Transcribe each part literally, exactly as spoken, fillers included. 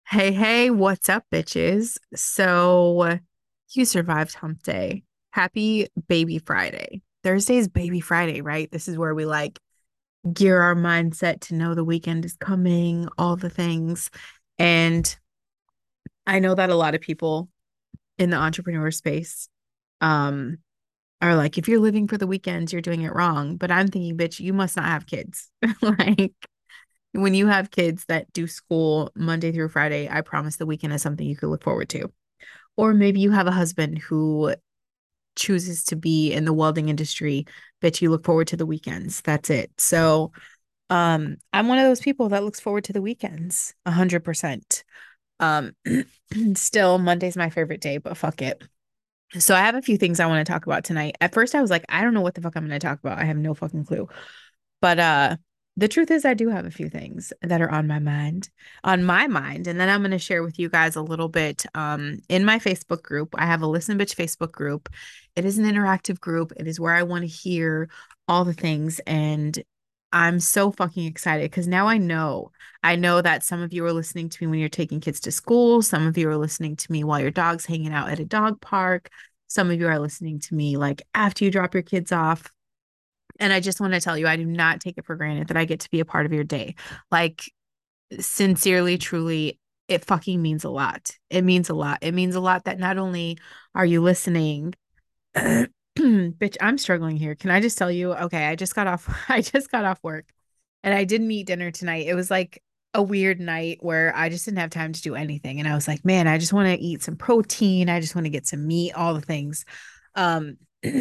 Hey, hey, what's up, bitches? So you survived hump day. Happy baby Friday. Thursday's baby Friday, right? This is where we like gear our mindset to know the weekend is coming, all the things. And I know that a lot of people in the entrepreneur space um are like, if you're living for the weekends, you're doing it wrong. But I'm thinking, bitch, you must not have kids. Like when you have kids that do school Monday through Friday, I promise the weekend is something you could look forward to. Or maybe you have a husband who chooses to be in the welding industry, but you look forward to the weekends. That's it. So, um, I'm one of those people that looks forward to the weekends, a hundred percent. Um, still Monday's my favorite day, but fuck it. So I have a few things I want to talk about tonight. At first I was like, I don't know what the fuck I'm going to talk about. I have no fucking clue. But uh the truth is I do have a few things that are on my mind, on my mind, and then I'm going to share with you guys a little bit um in my Facebook group. I have a Listen Bitch Facebook group. It is an interactive group. It is where I want to hear all the things and I'm so fucking excited because now I know. I know that some of you are listening to me when you're taking kids to school. Some of you are listening to me while your dog's hanging out at a dog park. Some of you are listening to me like after you drop your kids off. And I just want to tell you, I do not take it for granted that I get to be a part of your day. Like, sincerely, truly, it fucking means a lot. It means a lot. It means a lot that not only are you listening, bitch, I'm struggling here. Can I just tell you? Okay, I just got off, I just got off work and I didn't eat dinner tonight. It was like a weird night where I just didn't have time to do anything. And I was like, man, I just want to eat some protein. I just want to get some meat, all the things. Um,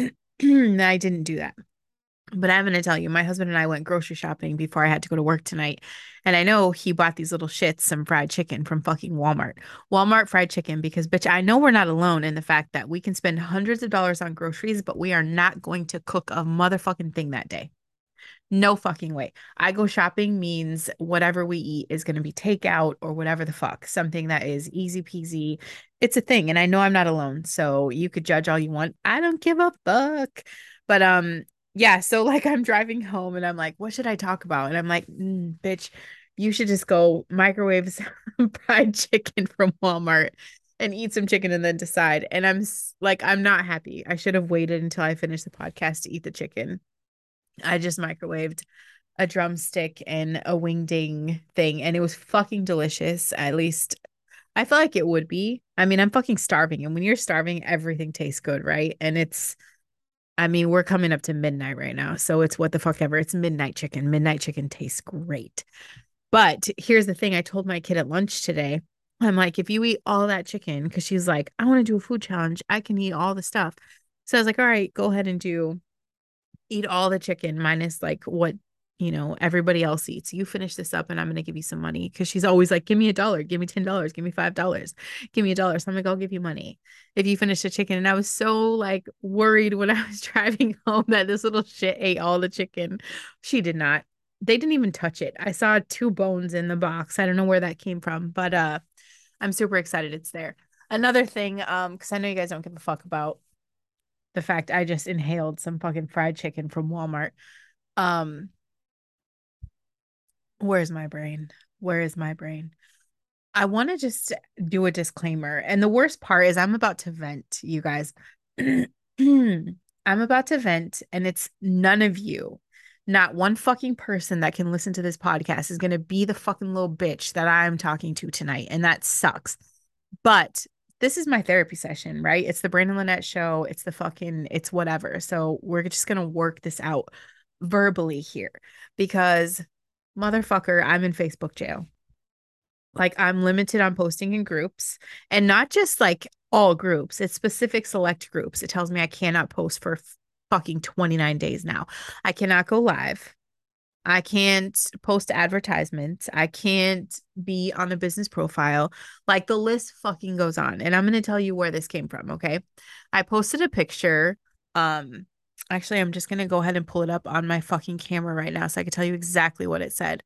I didn't do that. But I'm going to tell you, my husband and I went grocery shopping before I had to go to work tonight. And I know he bought these little shits, some fried chicken from fucking Walmart. Walmart fried chicken, because, bitch, I know we're not alone in the fact that we can spend hundreds of dollars on groceries, but we are not going to cook a motherfucking thing that day. No fucking way. I go shopping means whatever we eat is going to be takeout or whatever the fuck, something that is easy peasy. It's a thing. And I know I'm not alone. So you could judge all you want. I don't give a fuck. But, um, yeah. So like I'm driving home and I'm like, what should I talk about? And I'm like, mm, bitch, you should just go microwave some fried chicken from Walmart and eat some chicken and then decide. And I'm s- like, I'm not happy. I should have waited until I finished the podcast to eat the chicken. I just microwaved a drumstick and a wingding thing, and it was fucking delicious. At least I felt like it would be. I mean, I'm fucking starving, and when you're starving, everything tastes good, right? And it's, I mean, we're coming up to midnight right now, so it's what the fuck ever. It's midnight chicken. Midnight chicken tastes great. But here's the thing: I told my kid at lunch today. I'm like, if you eat all that chicken, because she's like, I want to do a food challenge. I can eat all the stuff. So I was like, all right, go ahead and do eat all the chicken minus like what you know everybody else eats. You finish this up and I'm gonna give you some money because she's always like, give me a dollar, give me ten dollars, give me five dollars, give me a dollar. So I'm like, I'll give you money if you finish the chicken. And I was so like worried when I was driving home that this little shit ate all the chicken. She did not. They didn't even touch it. I saw two bones in the box. I don't know where that came from, but uh I'm super excited it's there. Another thing, um, because I know you guys don't give a fuck about the fact I just inhaled some fucking fried chicken from Walmart. Um, where's my brain? Where is my brain? I want to just do a disclaimer. And the worst part is I'm about to vent, you guys. I'm about to vent, and it's none of you. Not one fucking person that can listen to this podcast is going to be the fucking little bitch that I'm talking to tonight. And that sucks. But this is my therapy session, right? It's the Brandon Lynette show. It's the fucking, it's whatever. So we're just going to work this out verbally here because motherfucker, I'm in Facebook jail. Like I'm limited on posting in groups and not just like all groups, it's specific select groups. It tells me I cannot post for fucking twenty-nine days now. I cannot go live. I can't post advertisements. I can't be on a business profile. Like the list fucking goes on. And I'm going to tell you where this came from, okay? I posted a picture. Um actually I'm just going to go ahead and pull it up on my fucking camera right now so I can tell you exactly what it said.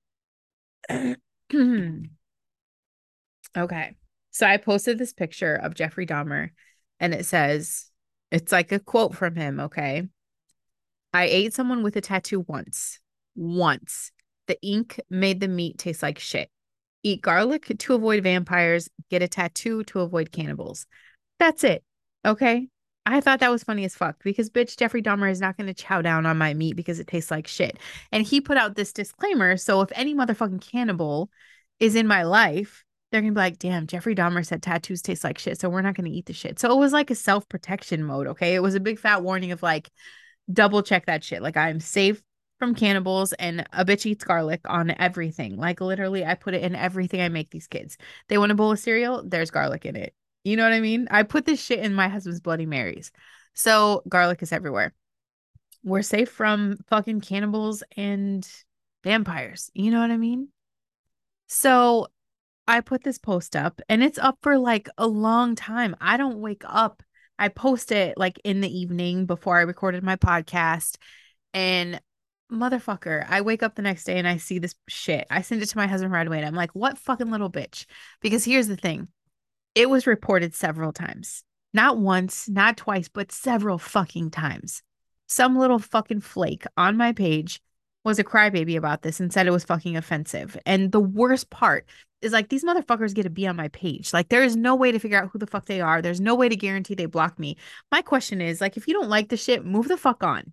Okay. So I posted this picture of Jeffrey Dahmer and it says, it's like a quote from him, okay? I ate someone with a tattoo once. Once. The ink made the meat taste like shit. eat garlic to avoid vampires, get a tattoo to avoid cannibals. That's it. Okay. I thought that was funny as fuck because bitch, Jeffrey Dahmer is not going to chow down on my meat because it tastes like shit. And he put out this disclaimer. So if any motherfucking cannibal is in my life, they're going to be like, damn, Jeffrey Dahmer said tattoos taste like shit. So we're not going to eat the shit. So it was like a self protection mode. Okay. It was a big fat warning of like, double check that shit. Like I'm safe from cannibals and a bitch eats garlic on everything. Like literally, I put it in everything I make these kids. They want a bowl of cereal, there's garlic in it. You know what I mean? I put this shit in my husband's Bloody Marys. So garlic is everywhere. We're safe from fucking cannibals and vampires. You know what I mean? So I put this post up and it's up for like a long time. I don't wake up. I post it like in the evening before I recorded my podcast. And motherfucker, I wake up the next day and I see this shit. I send it to my husband right away and I'm like, what fucking little bitch? Because here's the thing, it was reported several times. Not once, not twice, but several fucking times. Some little fucking flake on my page was a crybaby about this and said it was fucking offensive. And the worst part is like these motherfuckers get to be on my page. Like there is no way to figure out who the fuck they are. There's no way to guarantee they block me. My question is like, if you don't like the shit, move the fuck on.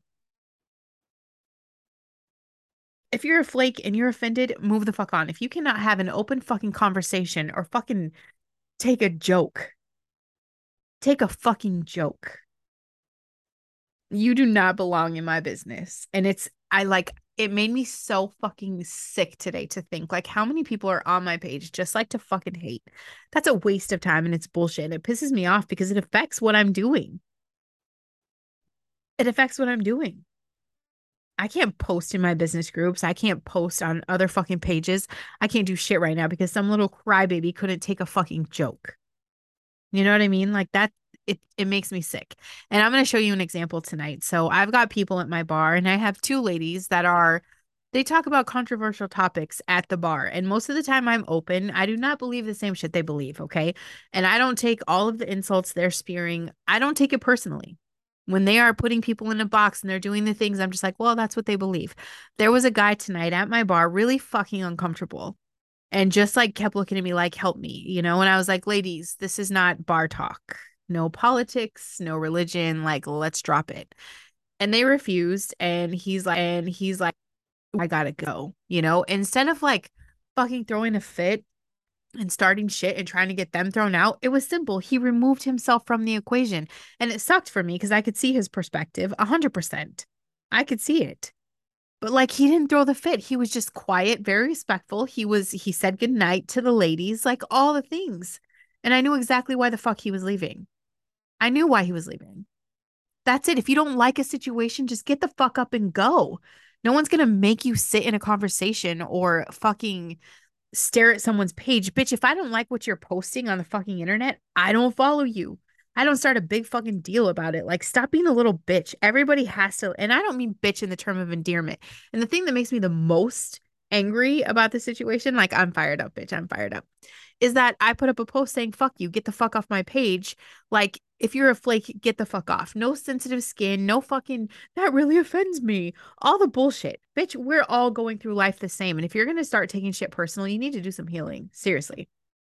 If you're a flake and you're offended, move the fuck on. If you cannot have an open fucking conversation or fucking take a joke, take a fucking joke. You do not belong in my business. And it's, I like, it made me so fucking sick today to think like how many people are on my page just like to fucking hate. That's a waste of time and it's bullshit. And it pisses me off because it affects what I'm doing. It affects what I'm doing. I can't post in my business groups. I can't post on other fucking pages. I can't do shit right now because some little crybaby couldn't take a fucking joke. You know what I mean? Like that, it, it makes me sick. And I'm going to show you an example tonight. So I've got people at my bar and I have two ladies that are, they talk about controversial topics at the bar. And most of the time I'm open. I do not believe the same shit they believe. Okay. And I don't take all of the insults they're spewing. I don't take it personally. When they are putting people in a box and they're doing the things, I'm just like, well, that's what they believe. There was a guy tonight at my bar, really fucking uncomfortable and just like kept looking at me like, help me, you know? And I was like, ladies, this is not bar talk. No politics, no religion. Like, let's drop it. And they refused. And he's like, and he's like, I gotta go, you know? Instead of like fucking throwing a fit and starting shit and trying to get them thrown out, it was simple. He removed himself from the equation. And it sucked for me because I could see his perspective a hundred percent. I could see it. But like he didn't throw the fit. He was just quiet, very respectful. He was he said goodnight to the ladies, like all the things. And I knew exactly why the fuck he was leaving. I knew why he was leaving. That's it. If you don't like a situation, just get the fuck up and go. No one's gonna make you sit in a conversation or fucking stare at someone's page. Bitch, if I don't like what you're posting on the fucking internet, I don't follow you. I don't start a big fucking deal about it. Like, stop being a little bitch. Everybody has to, and I don't mean bitch in the term of endearment. And the thing that makes me the most angry about the situation, like, I'm fired up, bitch. I'm fired up, is that I put up a post saying, fuck you, get the fuck off my page. Like, if you're a flake, get the fuck off. No sensitive skin, no fucking, that really offends me. All the bullshit. Bitch, we're all going through life the same. And if you're going to start taking shit personal, you need to do some healing. Seriously.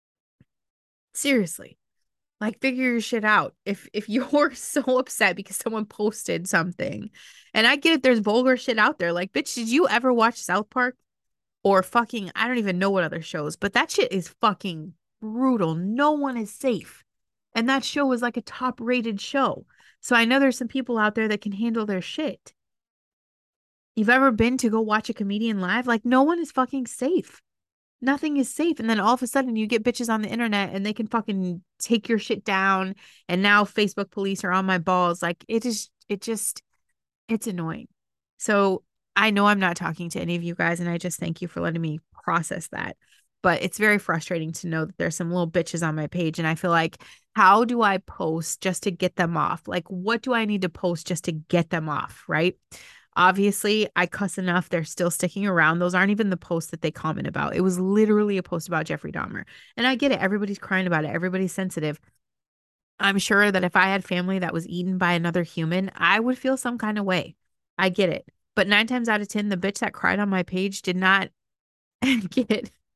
Seriously. Like figure your shit out. If if you're so upset because someone posted something, and I get it, there's vulgar shit out there. Like, bitch, did you ever watch South Park? Or fucking, I don't even know what other shows, but that shit is fucking brutal. No one is safe. And that show is like a top rated show. So I know there's some people out there that can handle their shit. You've ever been to go watch a comedian live? Like, no one is fucking safe. Nothing is safe. And then all of a sudden you get bitches on the internet and they can fucking take your shit down. And now Facebook police are on my balls. Like, it is, it just, it's annoying. So I know I'm not talking to any of you guys, and I just thank you for letting me process that. But it's very frustrating to know that there's some little bitches on my page, and I feel like, how do I post just to get them off? Like, what do I need to post just to get them off, right? Obviously, I cuss enough. They're still sticking around. Those aren't even the posts that they comment about. It was literally a post about Jeffrey Dahmer. And I get it. Everybody's crying about it. Everybody's sensitive. I'm sure that if I had family that was eaten by another human, I would feel some kind of way. I get it. But nine times out of ten, the bitch that cried on my page did not get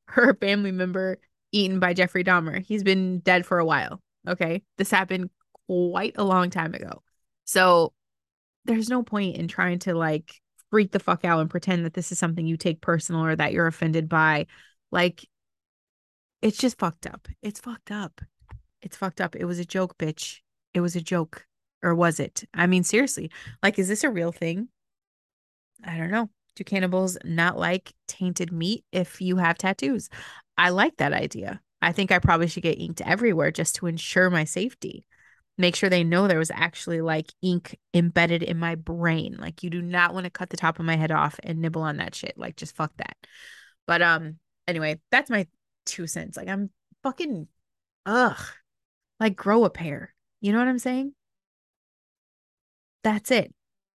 her family member eaten by Jeffrey Dahmer. He's been dead for a while. Okay. This happened quite a long time ago. So there's no point in trying to like freak the fuck out and pretend that this is something you take personal or that you're offended by. Like, it's just fucked up. It's fucked up. It's fucked up. It was a joke, bitch. It was a joke. Or was it? I mean, seriously, like, is this a real thing? I don't know. Do cannibals not like tainted meat if you have tattoos? I like that idea. I think I probably should get inked everywhere just to ensure my safety. Make sure they know there was actually like ink embedded in my brain. Like you do not want to cut the top of my head off and nibble on that shit. Like just fuck that. But um anyway, that's my two cents. Like I'm fucking ugh. Like grow a pair. You know what I'm saying? That's it.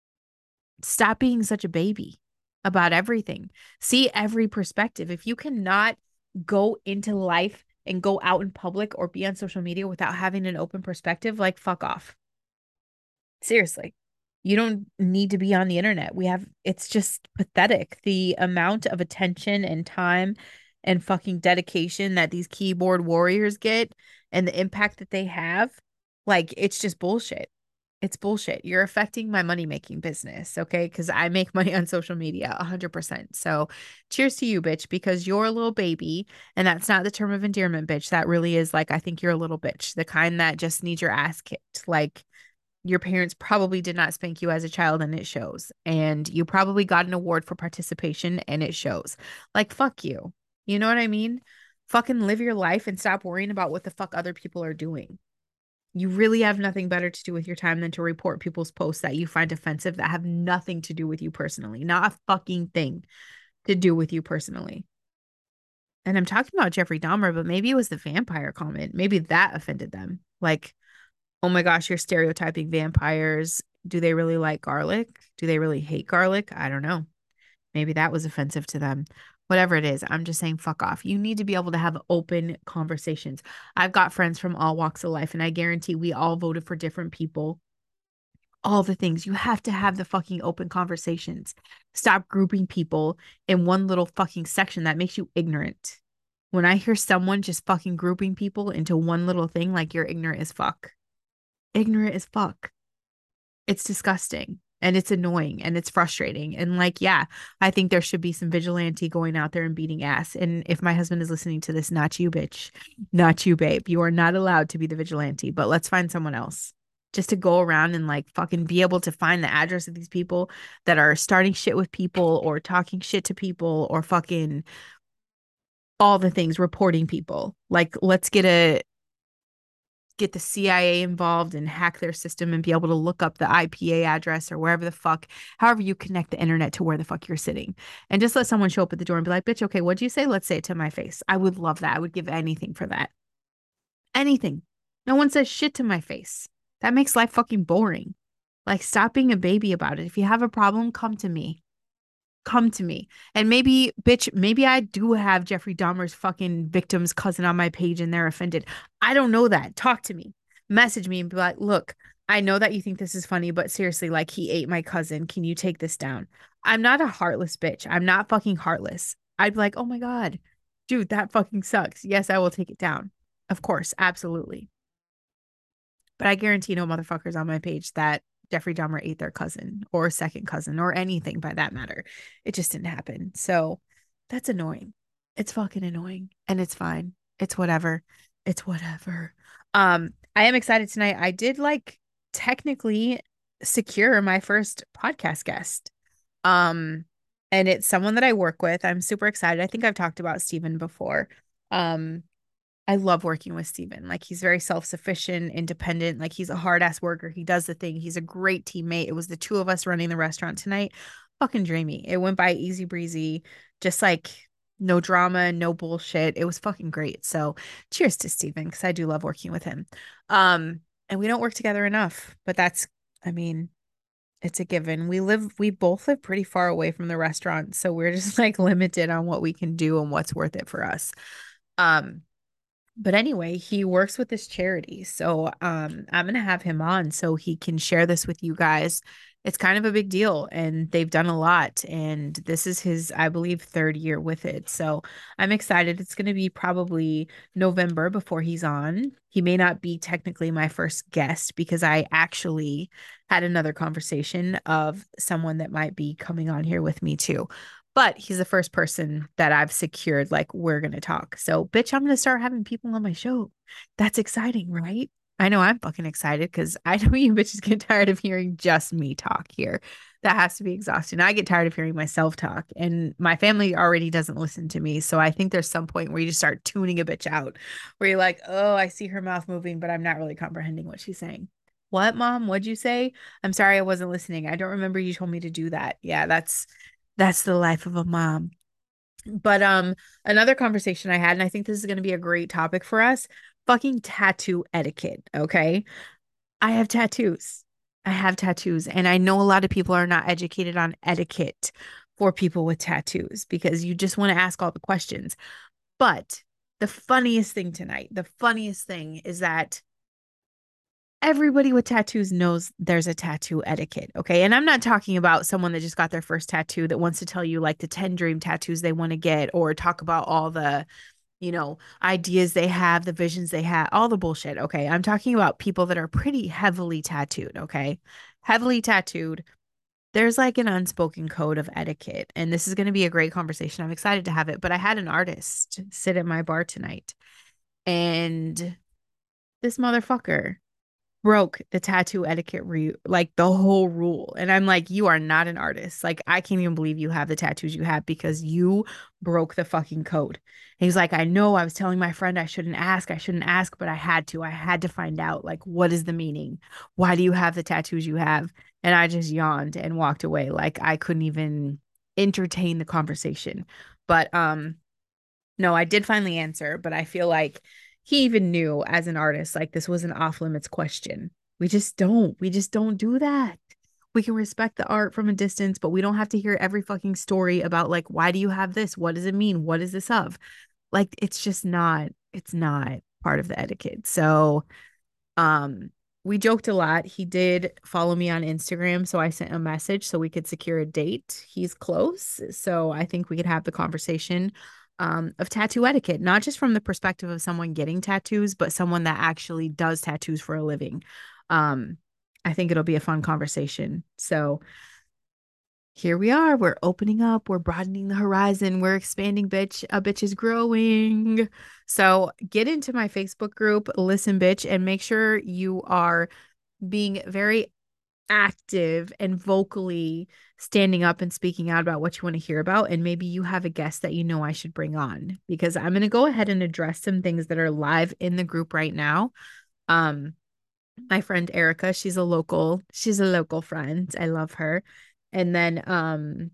Stop being such a baby about everything. See every perspective. If you cannot go into life and go out in public or be on social media without having an open perspective, like fuck off. Seriously. You don't need to be on the internet. We have, it's just pathetic. The amount of attention and time and fucking dedication that these keyboard warriors get and the impact that they have, like, it's just bullshit. It's bullshit. You're affecting my money making business, okay? Because I make money on social media one hundred percent. So cheers to you, bitch, because you're a little baby. And that's not the term of endearment, bitch. That really is like, I think you're a little bitch, the kind that just needs your ass kicked. Like, your parents probably did not spank you as a child and it shows. And you probably got an award for participation and it shows. Like, fuck you. You know what I mean? Fucking live your life and stop worrying about what the fuck other people are doing. You really have nothing better to do with your time than to report people's posts that you find offensive that have nothing to do with you personally, not a fucking thing to do with you personally. And I'm talking about Jeffrey Dahmer, but maybe it was the vampire comment. Maybe that offended them. Like, oh my gosh, you're stereotyping vampires. Do they really like garlic? Do they really hate garlic? I don't know. Maybe that was offensive to them. Whatever it is, I'm just saying, fuck off. You need to be able to have open conversations. I've got friends from all walks of life, and I guarantee we all voted for different people. All the things. You have to have the fucking open conversations. Stop grouping people in one little fucking section that makes you ignorant. When I hear someone just fucking grouping people into one little thing, like you're ignorant as fuck. Ignorant as fuck. It's disgusting and it's annoying and it's frustrating. And like, yeah, I think there should be some vigilante going out there and beating ass. And if my husband is listening to this, not you, bitch, not you, babe. You are not allowed to be the vigilante, but let's find someone else just to go around and like fucking be able to find the address of these people that are starting shit with people or talking shit to people or fucking all the things, reporting people. Like, let's get a get the C I A involved and hack their system and be able to look up the I P A address or wherever the fuck, however you connect the internet to where the fuck you're sitting. And just let someone show up at the door and be like, bitch, okay, what'd you say? Let's say it to my face. I would love that. I would give anything for that. Anything. No one says shit to my face. That makes life fucking boring. Like, stop being a baby about it. If you have a problem, come to me. Come to me. And maybe, bitch, maybe I do have Jeffrey Dahmer's fucking victim's cousin on my page and they're offended. I don't know that. Talk to me. Message me and be like, look, I know that you think this is funny, but seriously, like he ate my cousin. Can you take this down? I'm not a heartless bitch. I'm not fucking heartless. I'd be like, oh my God, dude, that fucking sucks. Yes, I will take it down. Of course, absolutely. But I guarantee no motherfuckers on my page that Jeffrey Dahmer ate their cousin or second cousin or anything by that matter. It just didn't happen. So that's annoying. It's fucking annoying and it's fine. It's whatever. It's whatever. Um, I am excited tonight. I did like technically secure my first podcast guest. Um, and it's someone that I work with. I'm super excited. I think I've talked about Steven before. Um, I love working with Steven. Like he's very self-sufficient, independent. Like he's a hard ass worker. He does the thing. He's a great teammate. It was the two of us running the restaurant tonight. Fucking dreamy. It went by easy breezy. Just like no drama, no bullshit. It was fucking great. So cheers to Steven because I do love working with him. Um, and we don't work together enough, but that's, I mean, it's a given. We live, we both live pretty far away from the restaurant. So we're just like limited on what we can do and what's worth it for us. Um, But anyway, he works with this charity. So um I'm gonna have him on so he can share this with you guys. It's kind of a big deal and they've done a lot. And this is his, I believe, third year with it. So I'm excited. It's gonna be probably November before he's on. He may not be technically my first guest because I actually had another conversation of someone that might be coming on here with me too. But he's the first person that I've secured, like, we're going to talk. So, bitch, I'm going to start having people on my show. That's exciting, right? I know I'm fucking excited because I know you bitches get tired of hearing just me talk here. That has to be exhausting. I get tired of hearing myself talk, and my family already doesn't listen to me. So, I think there's some point where you just start tuning a bitch out, where you're like, oh, I see her mouth moving, but I'm not really comprehending what she's saying. What, mom? What'd you say? I'm sorry I wasn't listening. I don't remember you told me to do that. Yeah, that's that's the life of a mom. But um another conversation I had, and I think this is going to be a great topic for us, fucking tattoo etiquette, okay? I have tattoos. I have tattoos, and I know a lot of people are not educated on etiquette for people with tattoos because you just want to ask all the questions. But the funniest thing tonight, the funniest thing is that everybody with tattoos knows there's a tattoo etiquette. Okay. And I'm not talking about someone that just got their first tattoo that wants to tell you like the ten dream tattoos they want to get or talk about all the, you know, ideas they have, the visions they have, all the bullshit. Okay. I'm talking about people that are pretty heavily tattooed. Okay. Heavily tattooed. There's like an unspoken code of etiquette. And this is going to be a great conversation. I'm excited to have it. But I had an artist sit at my bar tonight and this motherfucker broke the tattoo etiquette re like the whole rule. And I'm like, you are not an artist. Like, I can't even believe you have the tattoos you have because you broke the fucking code. And he's like, I know I was telling my friend I shouldn't ask, I shouldn't ask, but I had to. I had to find out, like, what is the meaning? Why do you have the tattoos you have? And I just yawned and walked away. Like, I couldn't even entertain the conversation. But um no, I did finally answer, but I feel like he even knew as an artist, like this was an off limits question. We just don't. We just don't do that. We can respect the art from a distance, but we don't have to hear every fucking story about like, why do you have this? What does it mean? What is this of? Like, it's just not, it's not part of the etiquette. So, um, we joked a lot. He did follow me on Instagram, so I sent a message so we could secure a date. He's close, so I think we could have the conversation um, of tattoo etiquette, not just from the perspective of someone getting tattoos, but someone that actually does tattoos for a living. Um, I think it'll be a fun conversation. So here we are. We're opening up. We're broadening the horizon. We're expanding, bitch. A bitch is growing. So get into my Facebook group, Listen Bitch, and make sure you are being very active and vocally standing up and speaking out about what you want to hear about. And maybe you have a guest that you know I should bring on because I'm going to go ahead and address some things that are live in the group right now. Um, my friend Erica, she's a local, she's a local friend. I love her. And then um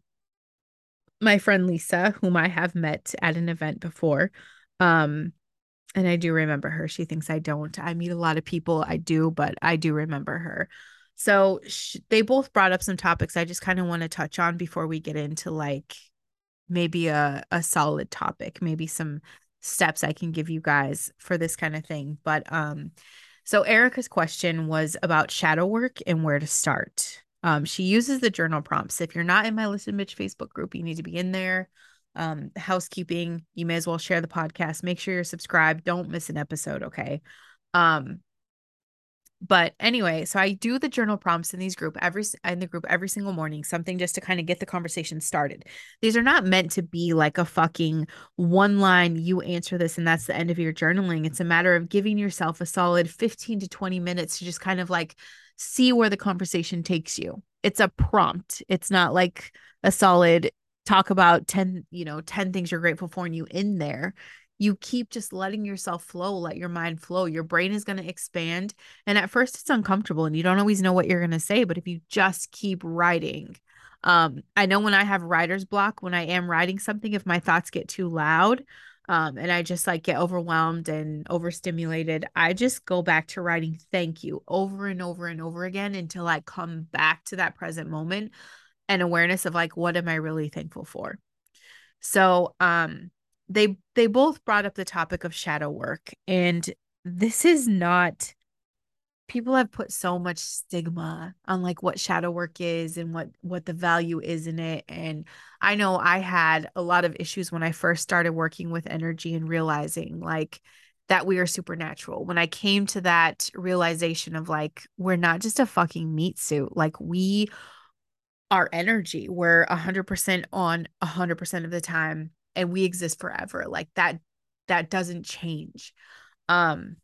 my friend Lisa, whom I have met at an event before. Um, and I do remember her. She thinks I don't. I meet a lot of people. I do, but I do remember her. So sh they both brought up some topics I just kind of want to touch on before we get into like maybe a, a solid topic, maybe some steps I can give you guys for this kind of thing. But um, so Erica's question was about shadow work and where to start. Um, she uses the journal prompts. If you're not in my Listen Bitch Facebook group, you need to be in there. Um, housekeeping, you may as well share the podcast. Make sure you're subscribed. Don't miss an episode, okay? Um, but anyway, so I do the journal prompts in these group every in the group every single morning, something just to kind of get the conversation started. These are not meant to be like a fucking one line, you answer this and that's the end of your journaling. It's a matter of giving yourself a solid fifteen to twenty minutes to just kind of like see where the conversation takes you. It's a prompt. It's not like a solid talk about ten, you know, ten things you're grateful for and you in there. You keep just letting yourself flow, let your mind flow. Your brain is going to expand. And at first it's uncomfortable and you don't always know what you're going to say, but if you just keep writing, um, I know when I have writer's block, when I am writing something, if my thoughts get too loud, um, and I just like get overwhelmed and overstimulated, I just go back to writing thank you over and over and over again until I come back to that present moment and awareness of like, what am I really thankful for? So, um, they they both brought up the topic of shadow work, and this is not, people have put so much stigma on like what shadow work is and what what the value is in it. And I know I had a lot of issues when I first started working with energy and realizing like that we are supernatural. When I came to that realization of like we're not just a fucking meat suit, like we are energy. We're one hundred percent on one hundred percent of the time and we exist forever. Like that that doesn't change. Um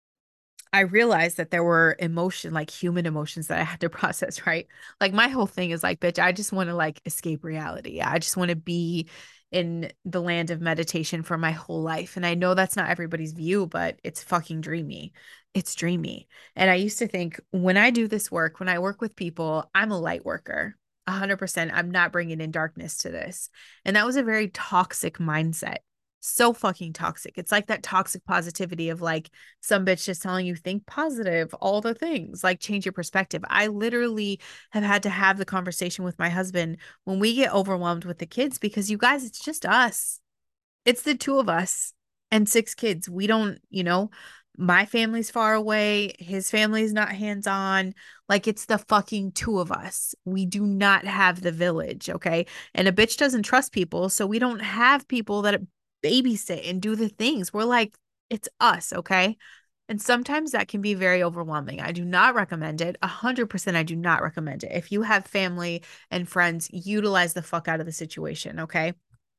I realized that there were emotion, like human emotions that I had to process, right? Like my whole thing is like, bitch, I just want to like escape reality. I just want to be in the land of meditation for my whole life. And I know that's not everybody's view, but it's fucking dreamy. It's dreamy. And I used to think when I do this work, when I work with people, I'm a light worker. one hundred percent. I'm not bringing in darkness to this. And that was a very toxic mindset. So fucking toxic. It's like that toxic positivity of like, some bitch just telling you think positive, all the things, like change your perspective. I literally have had to have the conversation with my husband when we get overwhelmed with the kids because you guys, it's just us. It's the two of us and six kids. We don't, you know, my family's far away, his family's not hands-on. Like it's the fucking two of us. We do not have the village, okay? And a bitch doesn't trust people, so we don't have people that babysit and do the things. We're like, it's us, okay? And sometimes that can be very overwhelming. I do not recommend it. A hundred percent, I do not recommend it. If you have family and friends, utilize the fuck out of the situation, okay?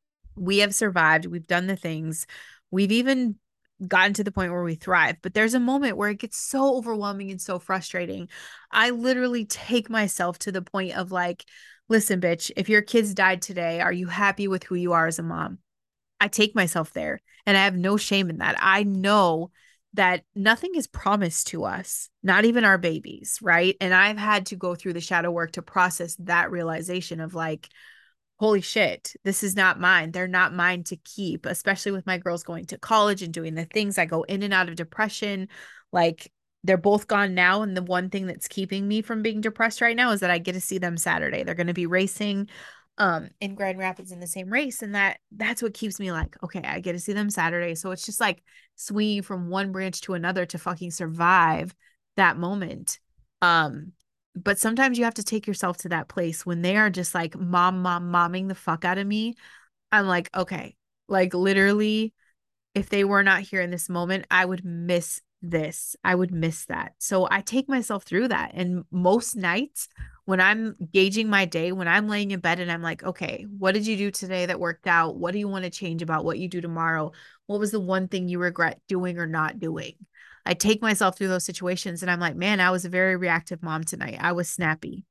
We have survived. We've done the things. We've even gotten to the point where we thrive. But there's a moment where it gets so overwhelming and so frustrating. I literally take myself to the point of like, listen, bitch, if your kids died today, are you happy with who you are as a mom? I take myself there and I have no shame in that. I know that nothing is promised to us, not even our babies, right? And I've had to go through the shadow work to process that realization of like, holy shit, this is not mine. They're not mine to keep, especially with my girls going to college and doing the things. I go in and out of depression. Like they're both gone now. And the one thing that's keeping me from being depressed right now is that I get to see them Saturday. They're going to be racing um in Grand Rapids in the same race. And that that's what keeps me like, okay, I get to see them Saturday. So it's just like swinging from one branch to another to fucking survive that moment. Um, but sometimes you have to take yourself to that place when they are just like mom, mom, momming the fuck out of me. I'm like, okay, like literally, if they were not here in this moment, I would miss this. I would miss that. So I take myself through that. And most nights when I'm gauging my day, when I'm laying in bed and I'm like, okay, what did you do today that worked out? What do you want to change about what you do tomorrow? What was the one thing you regret doing or not doing? I take myself through those situations and I'm like, man, I was a very reactive mom tonight. I was snappy.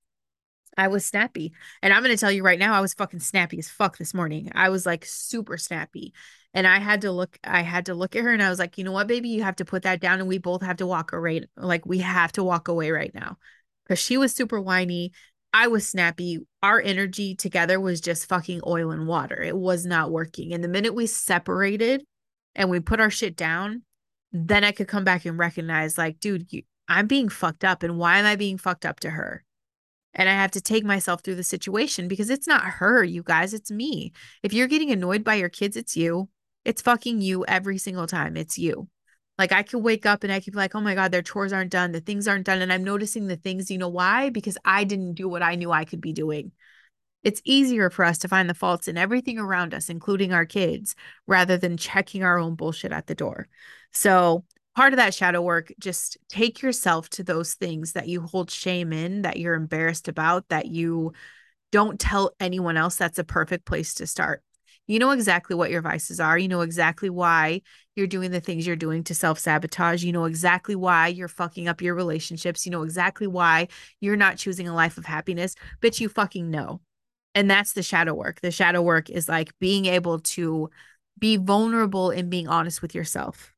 I was snappy. And I'm going to tell you right now, I was fucking snappy as fuck this morning. I was like super snappy. And I had to look, I had to look at her and I was like, you know what, baby, you have to put that down and we both have to walk away. Like we have to walk away right now. Cause she was super whiny. I was snappy. Our energy together was just fucking oil and water. It was not working. And the minute we separated and we put our shit down, then I could come back and recognize like, dude, you, I'm being fucked up. And why am I being fucked up to her? And I have to take myself through the situation because it's not her, you guys, it's me. If you're getting annoyed by your kids, it's you. It's fucking you every single time. It's you. Like I could wake up and I could be like, oh my God, their chores aren't done. The things aren't done. And I'm noticing the things, you know why? Because I didn't do what I knew I could be doing. It's easier for us to find the faults in everything around us, including our kids, rather than checking our own bullshit at the door. So, part of that shadow work, just take yourself to those things that you hold shame in, that you're embarrassed about, that you don't tell anyone else. That's a perfect place to start. You know exactly what your vices are. You know exactly why you're doing the things you're doing to self sabotage. You know exactly why you're fucking up your relationships. You know exactly why you're not choosing a life of happiness, but you fucking know. And that's the shadow work. The shadow work is like being able to be vulnerable and being honest with yourself.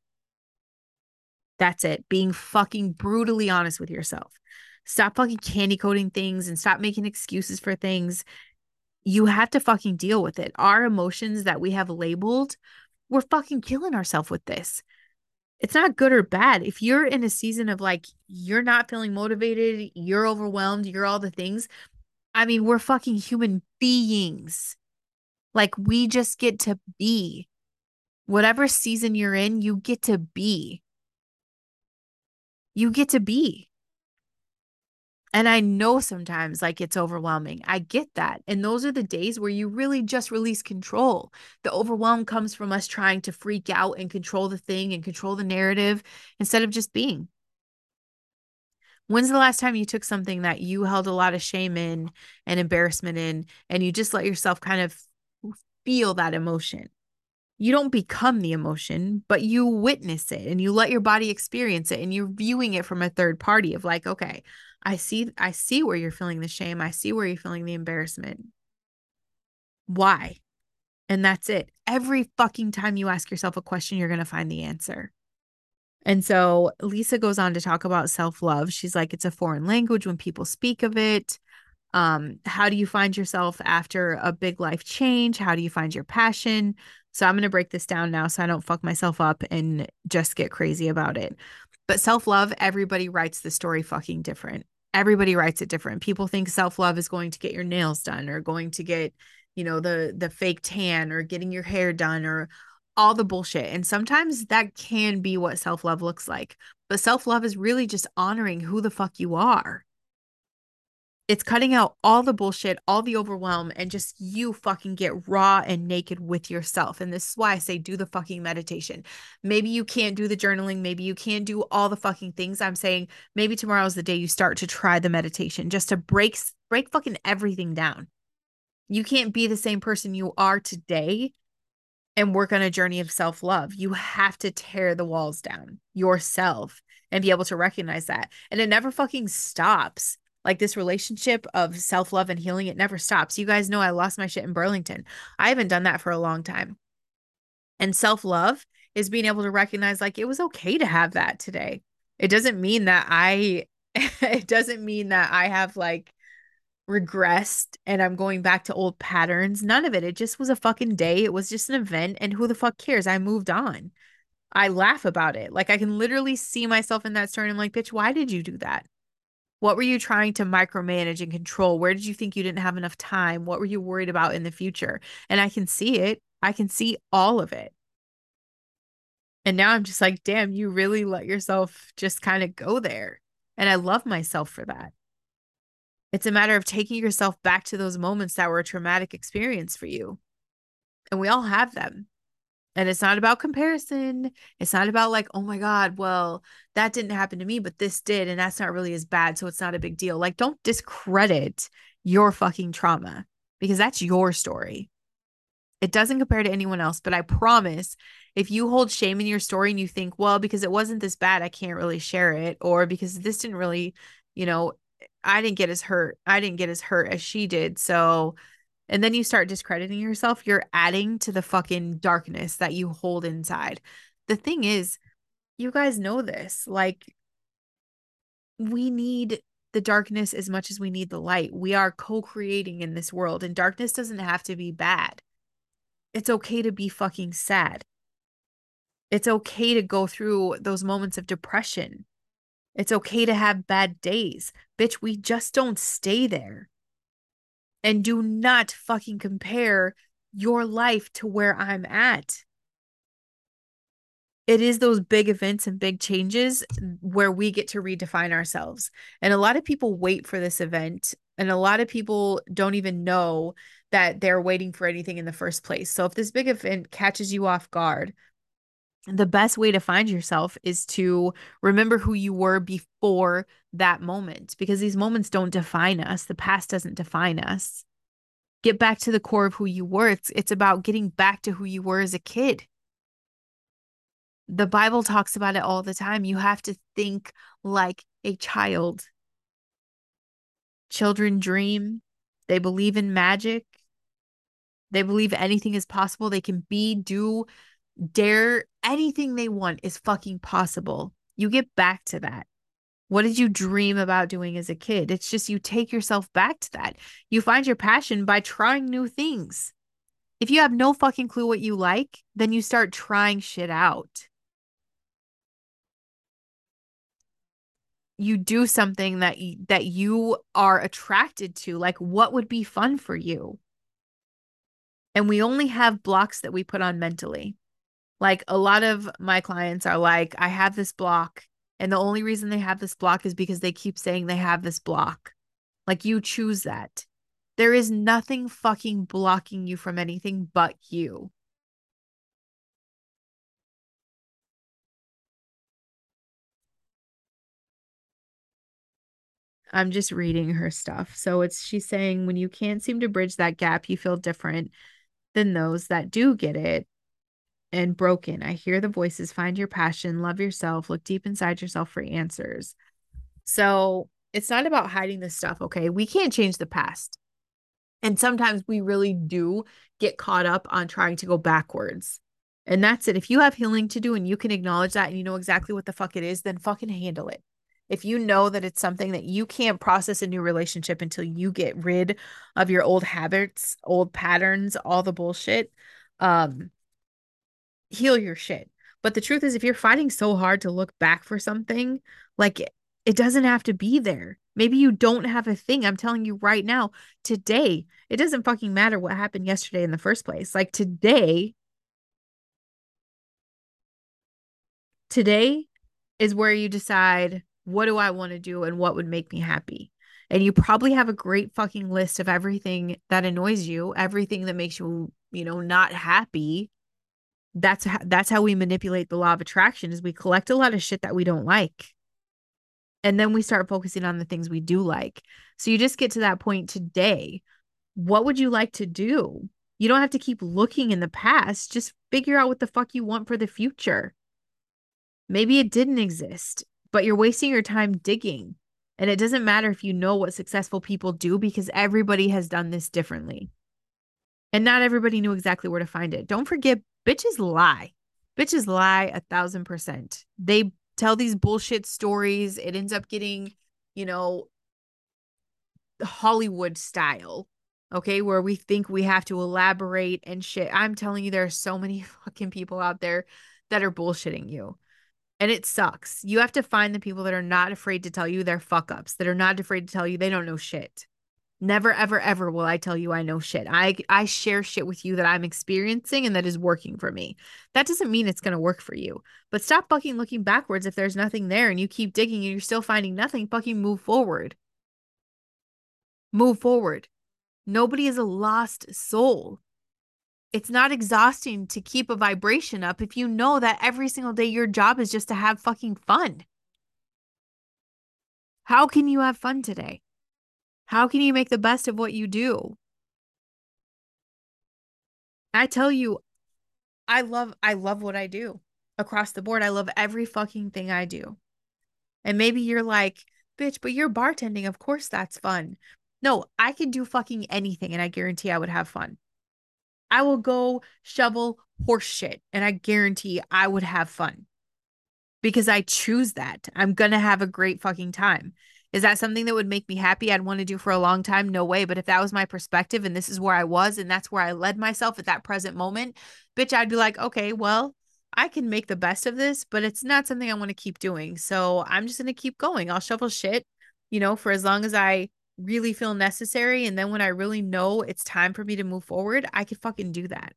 That's it. Being fucking brutally honest with yourself. Stop fucking candy coating things and stop making excuses for things. You have to fucking deal with it. Our emotions that we have labeled, we're fucking killing ourselves with this. It's not good or bad. If you're in a season of like, you're not feeling motivated, you're overwhelmed, you're all the things. I mean, we're fucking human beings. Like we just get to be. Whatever season you're in, you get to be. You get to be. And I know sometimes like it's overwhelming. I get that. And those are the days where you really just release control. The overwhelm comes from us trying to freak out and control the thing and control the narrative instead of just being. When's the last time you took something that you held a lot of shame in and embarrassment in, and you just let yourself kind of feel that emotion? You don't become the emotion, but you witness it and you let your body experience it, and you're viewing it from a third party of like, okay, I see, I see where you're feeling the shame. I see where you're feeling the embarrassment. Why? And that's it. Every fucking time you ask yourself a question, you're going to find the answer. And so Lisa goes on to talk about self-love. She's like, it's a foreign language when people speak of it. Um, how do you find yourself after a big life change? How do you find your passion? So I'm going to break this down now so I don't fuck myself up and just get crazy about it. But self-love, everybody writes the story fucking different. Everybody writes it different. People think self-love is going to get your nails done or going to get, you know, the the fake tan or getting your hair done or all the bullshit. And sometimes that can be what self-love looks like. But self-love is really just honoring who the fuck you are. It's cutting out all the bullshit, all the overwhelm, and just you fucking get raw and naked with yourself. And this is why I say do the fucking meditation. Maybe you can't do the journaling. Maybe you can't do all the fucking things. I'm saying maybe tomorrow's the day you start to try the meditation just to break, break fucking everything down. You can't be the same person you are today and work on a journey of self-love. You have to tear the walls down yourself and be able to recognize that. And it never fucking stops. Like this relationship of self-love and healing, it never stops. You guys know I lost my shit in Burlington. I haven't done that for a long time. And self-love is being able to recognize like it was okay to have that today. It doesn't mean that I it doesn't mean that I have like regressed and I'm going back to old patterns. None of it. It just was a fucking day. It was just an event. And who the fuck cares? I moved on. I laugh about it. Like I can literally see myself in that story. I'm like, bitch, why did you do that? What were you trying to micromanage and control? Where did you think you didn't have enough time? What were you worried about in the future? And I can see it. I can see all of it. And now I'm just like, damn, you really let yourself just kind of go there. And I love myself for that. It's a matter of taking yourself back to those moments that were a traumatic experience for you. And we all have them. And it's not about comparison. It's not about like, oh my God, well, that didn't happen to me, but this did. And that's not really as bad. So it's not a big deal. Like, don't discredit your fucking trauma because that's your story. It doesn't compare to anyone else. But I promise if you hold shame in your story and you think, well, because it wasn't this bad, I can't really share it, or because this didn't really, you know, I didn't get as hurt. I didn't get as hurt as she did. So, and then you start discrediting yourself, you're adding to the fucking darkness that you hold inside. The thing is, you guys know this. Like, we need the darkness as much as we need the light. We are co-creating in this world, and darkness doesn't have to be bad. It's okay to be fucking sad. It's okay to go through those moments of depression. It's okay to have bad days. Bitch, we just don't stay there. And do not fucking compare your life to where I'm at. It is those big events and big changes where we get to redefine ourselves. And a lot of people wait for this event, and a lot of people don't even know that they're waiting for anything in the first place. So if this big event catches you off guard, the best way to find yourself is to remember who you were before that moment, because these moments don't define us. The past doesn't define us. Get back to the core of who you were. It's, it's about getting back to who you were as a kid. The Bible talks about it all the time. You have to think like a child. Children dream. They believe in magic. They believe anything is possible. They can be, do, dare, anything they want is fucking possible. You get back to that. What did you dream about doing as a kid? It's just you take yourself back to that. You find your passion by trying new things. If you have no fucking clue what you like, then you start trying shit out. You do something that you, that you are attracted to, like what would be fun for you. And we only have blocks that we put on mentally. Like a lot of my clients are like, I have this block. And the only reason they have this block is because they keep saying they have this block. Like you choose that. There is nothing fucking blocking you from anything but you. I'm just reading her stuff. So it's she's saying when you can't seem to bridge that gap, you feel different than those that do get it and broken. I hear the voices, find your passion, love yourself, look deep inside yourself for answers. So it's not about hiding this stuff, okay? We can't change the past. And sometimes we really do get caught up on trying to go backwards. And that's it. If you have healing to do and you can acknowledge that and you know exactly what the fuck it is, then fucking handle it. If you know that it's something that you can't process a new relationship until you get rid of your old habits, old patterns, all the bullshit, um, heal your shit. But the truth is, if you're fighting so hard to look back for something, like it doesn't have to be there. Maybe you don't have a thing. I'm telling you right now, today, it doesn't fucking matter what happened yesterday in the first place. Like today, today is where you decide, what do I want to do and what would make me happy? And you probably have a great fucking list of everything that annoys you, everything that makes you, you know, not happy. That's how, that's how we manipulate the law of attraction is we collect a lot of shit that we don't like. And then we start focusing on the things we do like. So you just get to that point today. What would you like to do? You don't have to keep looking in the past. Just figure out what the fuck you want for the future. Maybe it didn't exist, but you're wasting your time digging. And it doesn't matter if you know what successful people do because everybody has done this differently. And not everybody knew exactly where to find it. Don't forget, bitches lie. Bitches lie a thousand percent. They tell these bullshit stories. It ends up getting, you know, Hollywood style. Okay, where we think we have to elaborate and shit. I'm telling you, there are so many fucking people out there that are bullshitting you. And it sucks. You have to find the people that are not afraid to tell you their fuck ups, that are not afraid to tell you they don't know shit. Never, ever, ever will I tell you I know shit. I I share shit with you that I'm experiencing and that is working for me. That doesn't mean it's going to work for you. But stop fucking looking backwards if there's nothing there and you keep digging and you're still finding nothing. Fucking move forward. Move forward. Nobody is a lost soul. It's not exhausting to keep a vibration up if you know that every single day your job is just to have fucking fun. How can you have fun today? How can you make the best of what you do? I tell you, I love I love what I do across the board. I love every fucking thing I do. And maybe you're like, bitch, but you're bartending. Of course that's fun. No, I can do fucking anything and I guarantee I would have fun. I will go shovel horse shit and I guarantee I would have fun because I choose that. I'm gonna have a great fucking time. Is that something that would make me happy? I'd want to do for a long time? No way. But if that was my perspective and this is where I was and that's where I led myself at that present moment, bitch, I'd be like, okay, well, I can make the best of this, but it's not something I want to keep doing. So I'm just gonna keep going. I'll shovel shit, you know, for as long as I really feel necessary. And then when I really know it's time for me to move forward, I could fucking do that.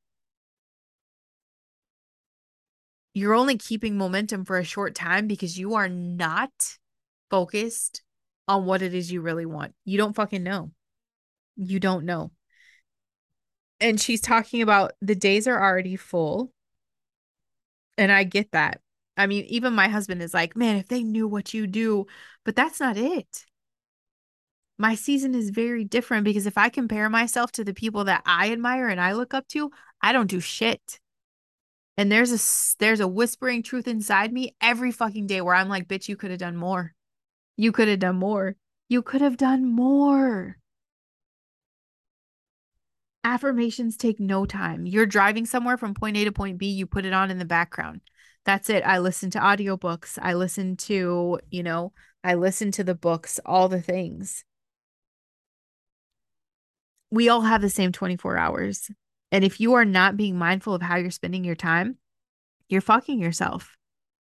You're only keeping momentum for a short time because you are not focused on what it is you really want. You don't fucking know. You don't know. And she's talking about the days are already full. And I get that. I mean, even my husband is like, man, if they knew what you do, but that's not it. My season is very different because if I compare myself to the people that I admire and I look up to, I don't do shit. And there's a there's a whispering truth inside me every fucking day where I'm like, bitch, you could have done more. You could have done more. You could have done more. Affirmations take no time. You're driving somewhere from point A to point B, you put it on in the background. That's it. I listen to audiobooks. I listen to, you know, I listen to the books, all the things. We all have the same twenty-four hours. And if you are not being mindful of how you're spending your time, you're fucking yourself.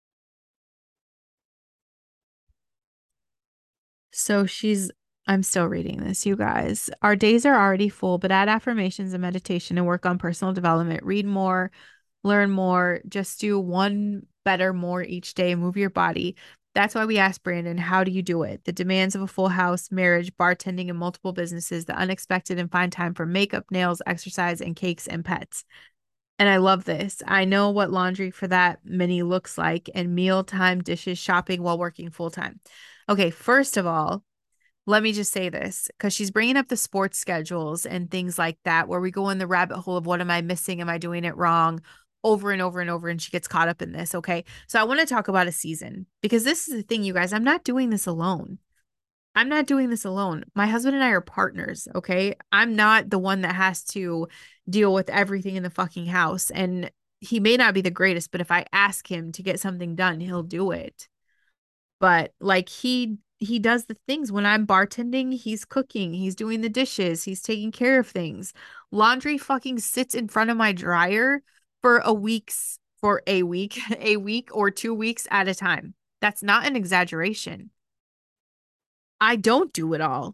So she's, I'm still reading this, you guys. Our days are already full, but add affirmations and meditation and work on personal development. Read more, learn more, just do one better more each day, move your body. That's why we asked Brandon, how do you do it? The demands of a full house, marriage, bartending, and multiple businesses, the unexpected and find time for makeup, nails, exercise, and cakes and pets. And I love this. I know what laundry for that many looks like and mealtime dishes, shopping while working full time. Okay, first of all, let me just say this because she's bringing up the sports schedules and things like that, where we go in the rabbit hole of what am I missing? Am I doing it wrong? Over and over and over. And she gets caught up in this. Okay. So I want to talk about a season because this is the thing, you guys. I'm not doing this alone. I'm not doing this alone. My husband and I are partners. Okay. I'm not the one that has to deal with everything in the fucking house. And he may not be the greatest, but if I ask him to get something done, he'll do it. But like he he does the things when I'm bartending, he's cooking, he's doing the dishes, he's taking care of things. Laundry fucking sits in front of my dryer for a week's for a week, a week or two weeks at a time. That's not an exaggeration. I don't do it all.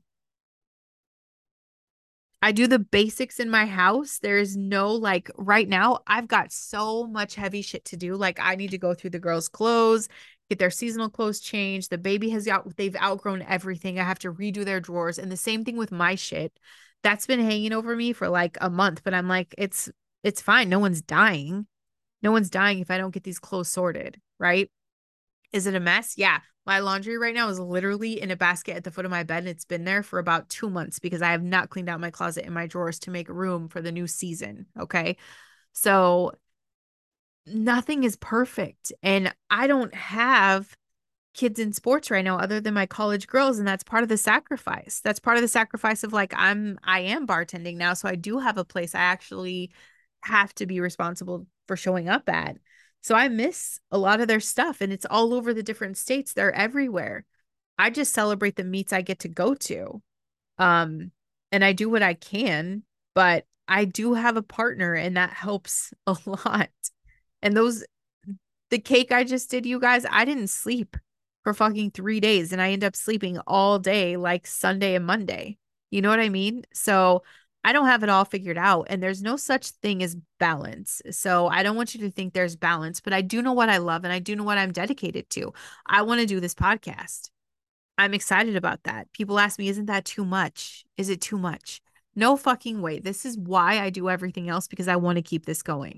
I do the basics in my house. There's no like right now, I've got so much heavy shit to do. Like I need to go through the girls' clothes, get their seasonal clothes changed. The baby has got they've outgrown everything. I have to redo their drawers. And the same thing with my shit. That's been hanging over me for like a month, but I'm like, it's it's fine. No one's dying. No one's dying if I don't get these clothes sorted, right? Is it a mess? Yeah. My laundry right now is literally in a basket at the foot of my bed, and it's been there for about two months because I have not cleaned out my closet and my drawers to make room for the new season. Okay. So nothing is perfect. And I don't have kids in sports right now other than my college girls, and that's part of the sacrifice. That's part of the sacrifice of like I'm I am bartending now, so I do have a place I actually have to be responsible for showing up at. So I miss a lot of their stuff, and it's all over the different states. They're everywhere. I just celebrate the meets I get to go to. Um and I do what I can, but I do have a partner and that helps a lot. And those the cake I just did, you guys, I didn't sleep for fucking three days and I end up sleeping all day, like Sunday and Monday. You know what I mean? So I don't have it all figured out, and there's no such thing as balance. So I don't want you to think there's balance, but I do know what I love and I do know what I'm dedicated to. I want to do this podcast. I'm excited about that. People ask me, isn't that too much? Is it too much? No fucking way. This is why I do everything else because I want to keep this going.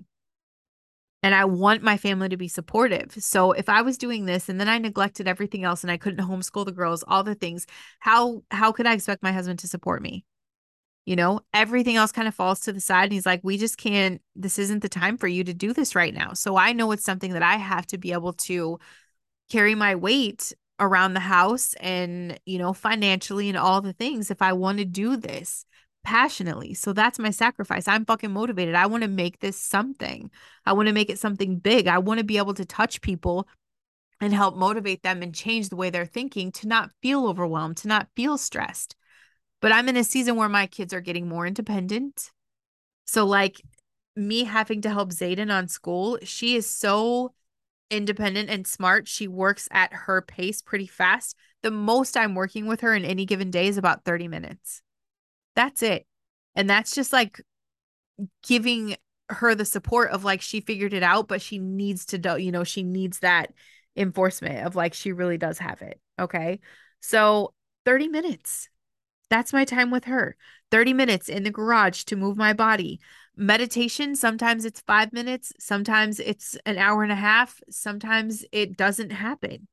And I want my family to be supportive. So if I was doing this and then I neglected everything else and I couldn't homeschool the girls, all the things, how how could I expect my husband to support me? You know, everything else kind of falls to the side and he's like, "We just can't, this isn't the time for you to do this right now." So I know it's something that I have to be able to carry my weight around the house and, you know, financially and all the things if I want to do this passionately. So that's my sacrifice. I'm fucking motivated. I want to make this something. I want to make it something big. I want to be able to touch people and help motivate them and change the way they're thinking to not feel overwhelmed, to not feel stressed. But I'm in a season where my kids are getting more independent. So, like, me having to help Zayden on school, she is so independent and smart. She works at her pace pretty fast. The most I'm working with her in any given day is about thirty minutes. That's it. And that's just like giving her the support of like she figured it out, but she needs to do, you know, she needs that enforcement of like she really does have it. Okay. So thirty minutes. That's my time with her. thirty minutes in the garage to move my body. Meditation, sometimes it's five minutes, sometimes it's an hour and a half, sometimes it doesn't happen.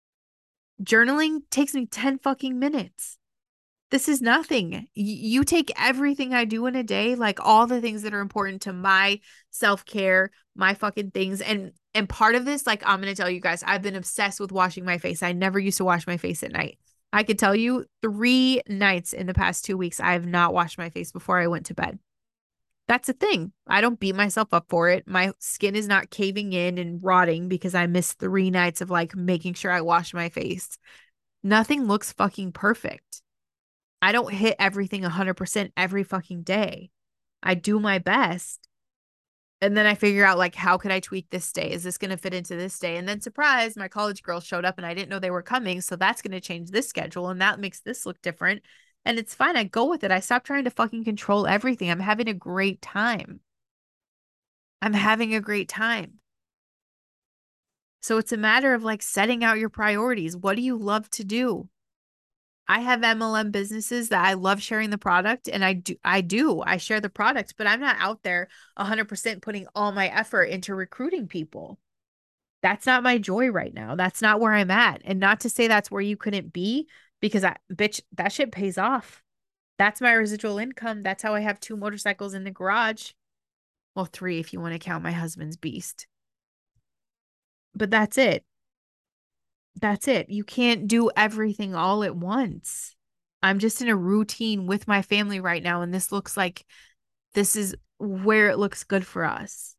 Journaling takes me ten fucking minutes. This is nothing. Y- you take everything I do in a day, like all the things that are important to my self-care, my fucking things. And and part of this, like I'm gonna tell you guys, I've been obsessed with washing my face. I never used to wash my face at night. I could tell you three nights in the past two weeks, I have not washed my face before I went to bed. That's a thing. I don't beat myself up for it. My skin is not caving in and rotting because I missed three nights of like making sure I wash my face. Nothing looks fucking perfect. I don't hit everything one hundred percent every fucking day. I do my best. And then I figure out like how could I tweak this day? Is this going to fit into this day? And then surprise, my college girls showed up and I didn't know they were coming, so that's going to change this schedule and that makes this look different. And it's fine. I go with it. I stop trying to fucking control everything. I'm having a great time. I'm having a great time. So it's a matter of like setting out your priorities. What do you love to do? I have M L M businesses that I love sharing the product and I do I do. I share the product, but I'm not out there one hundred percent putting all my effort into recruiting people. That's not my joy right now. That's not where I'm at. And not to say that's where you couldn't be because I bitch that shit pays off. That's my residual income. That's how I have two motorcycles in the garage. Well, three if you want to count my husband's beast. But that's it. That's it. You can't do everything all at once. I'm just in a routine with my family right now, and this looks like this is where it looks good for us.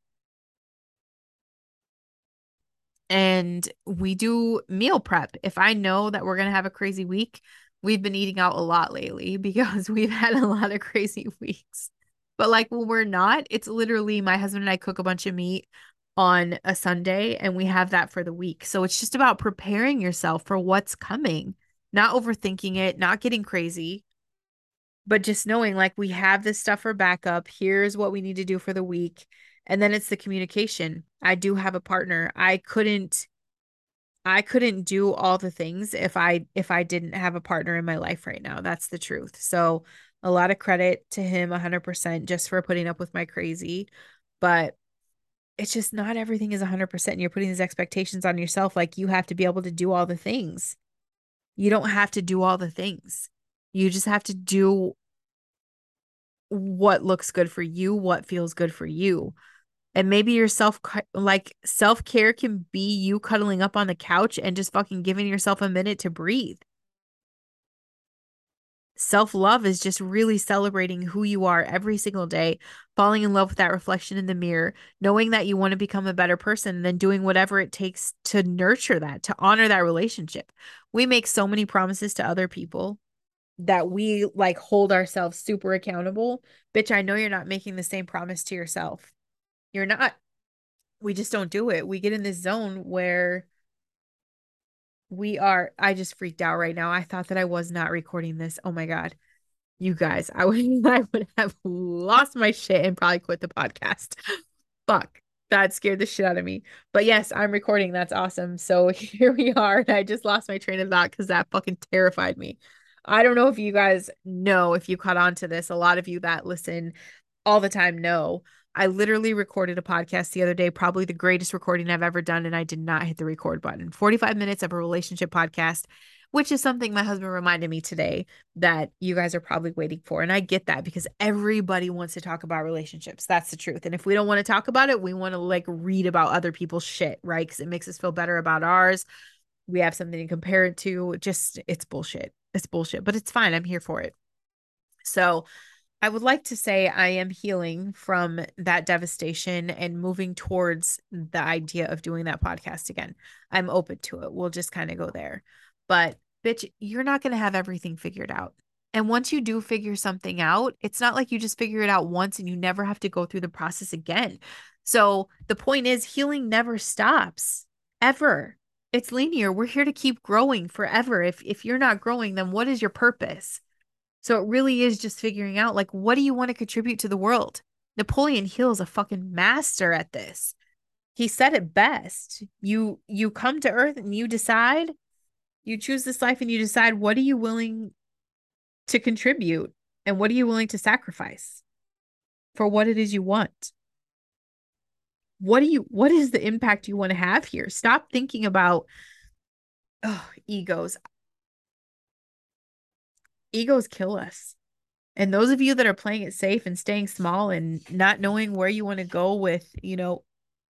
And we do meal prep. If I know that we're going to have a crazy week, we've been eating out a lot lately because we've had a lot of crazy weeks. But like when we're not, it's literally my husband and I cook a bunch of meat on a Sunday and we have that for the week. So it's just about preparing yourself for what's coming, not overthinking it, not getting crazy, but just knowing like we have this stuff for backup. Here's what we need to do for the week. And then it's the communication. I do have a partner. I couldn't I couldn't do all the things if I if I didn't have a partner in my life right now. That's the truth. So a lot of credit to him one hundred percent just for putting up with my crazy. But it's just not everything is one hundred percent. And you're putting these expectations on yourself like you have to be able to do all the things. You don't have to do all the things. You just have to do what looks good for you, what feels good for you. And maybe your self like self-care can be you cuddling up on the couch and just fucking giving yourself a minute to breathe. Self-love is just really celebrating who you are every single day, falling in love with that reflection in the mirror, knowing that you want to become a better person, and then doing whatever it takes to nurture that, to honor that relationship. We make so many promises to other people that we like hold ourselves super accountable. Bitch, I know you're not making the same promise to yourself. You're not. We just don't do it. We get in this zone where we are. I just freaked out right now. I thought that I was not recording this. Oh my God. You guys, I would I would have lost my shit and probably quit the podcast. Fuck. That scared the shit out of me. But yes, I'm recording. That's awesome. So here we are. And I just lost my train of thought because that fucking terrified me. I don't know if you guys know if you caught on to this. A lot of you that listen all the time know. I literally recorded a podcast the other day, probably the greatest recording I've ever done, and I did not hit the record button. forty-five minutes of a relationship podcast, which is something my husband reminded me today that you guys are probably waiting for. And I get that because everybody wants to talk about relationships. That's the truth. And if we don't want to talk about it, we want to like read about other people's shit, right? Because it makes us feel better about ours. We have something to compare it to. Just, it's bullshit. It's bullshit, but it's fine. I'm here for it. So, I would like to say I am healing from that devastation and moving towards the idea of doing that podcast again. I'm open to it. We'll just kind of go there. But bitch, you're not going to have everything figured out. And once you do figure something out, it's not like you just figure it out once and you never have to go through the process again. So the point is, healing never stops, ever. It's linear. We're here to keep growing forever. If if you're not growing, then what is your purpose? So it really is just figuring out like what do you want to contribute to the world? Napoleon Hill is a fucking master at this. He said it best. You you come to earth and you decide, you choose this life and you decide what are you willing to contribute and what are you willing to sacrifice for what it is you want. What do you what is the impact you want to have here? Stop thinking about oh, egos. Egos kill us. And those of you that are playing it safe and staying small and not knowing where you want to go with, you know,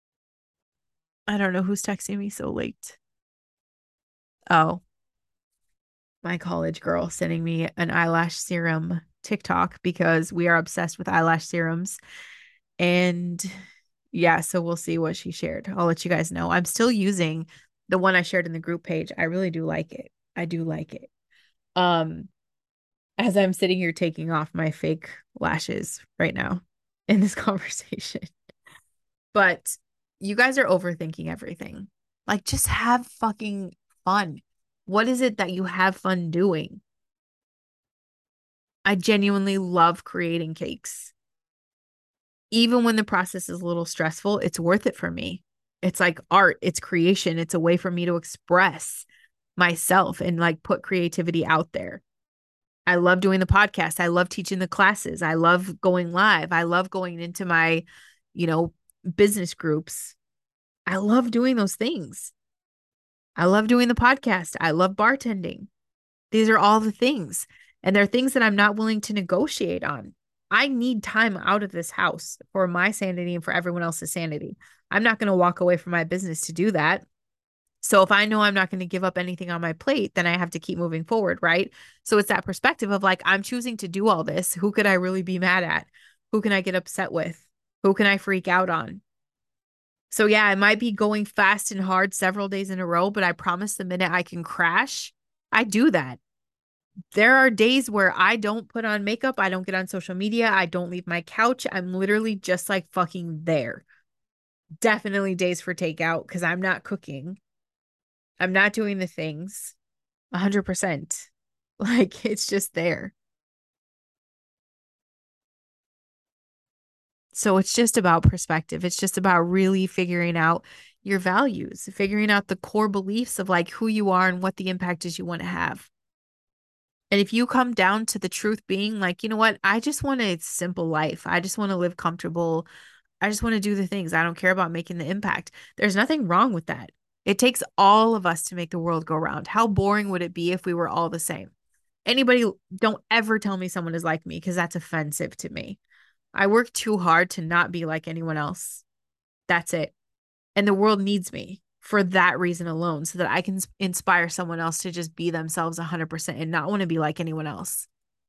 I don't know who's texting me so late. Oh, my college girl sending me an eyelash serum TikTok because we are obsessed with eyelash serums. And yeah, so we'll see what she shared. I'll let you guys know. I'm still using the one I shared in the group page. I really do like it. I do like it. Um, as I'm sitting here taking off my fake lashes right now in this conversation. But you guys are overthinking everything. Like, just have fucking fun. What is it that you have fun doing? I genuinely love creating cakes. Even when the process is a little stressful, it's worth it for me. It's like art, it's creation, it's a way for me to express myself and like put creativity out there. I love doing the podcast. I love teaching the classes. I love going live. I love going into my, you know, business groups. I love doing those things. I love doing the podcast. I love bartending. These are all the things. And they're things that I'm not willing to negotiate on. I need time out of this house for my sanity and for everyone else's sanity. I'm not going to walk away from my business to do that. So if I know I'm not going to give up anything on my plate, then I have to keep moving forward, right? So it's that perspective of like, I'm choosing to do all this. Who could I really be mad at? Who can I get upset with? Who can I freak out on? So yeah, I might be going fast and hard several days in a row, but I promise the minute I can crash, I do that. There are days where I don't put on makeup, I don't get on social media, I don't leave my couch. I'm literally just like fucking there. Definitely days for takeout because I'm not cooking. I'm not doing the things. one hundred percent. Like it's just there. So it's just about perspective. It's just about really figuring out your values, figuring out the core beliefs of like who you are and what the impact is you want to have. And if you come down to the truth being like, you know what, I just want a simple life. I just want to live comfortable. I just want to do the things. I don't care about making the impact. There's nothing wrong with that. It takes all of us to make the world go round. How boring would it be if we were all the same? Anybody, don't ever tell me someone is like me because that's offensive to me. I work too hard to not be like anyone else. That's it. And the world needs me for that reason alone, so that I can inspire someone else to just be themselves one hundred percent and not want to be like anyone else.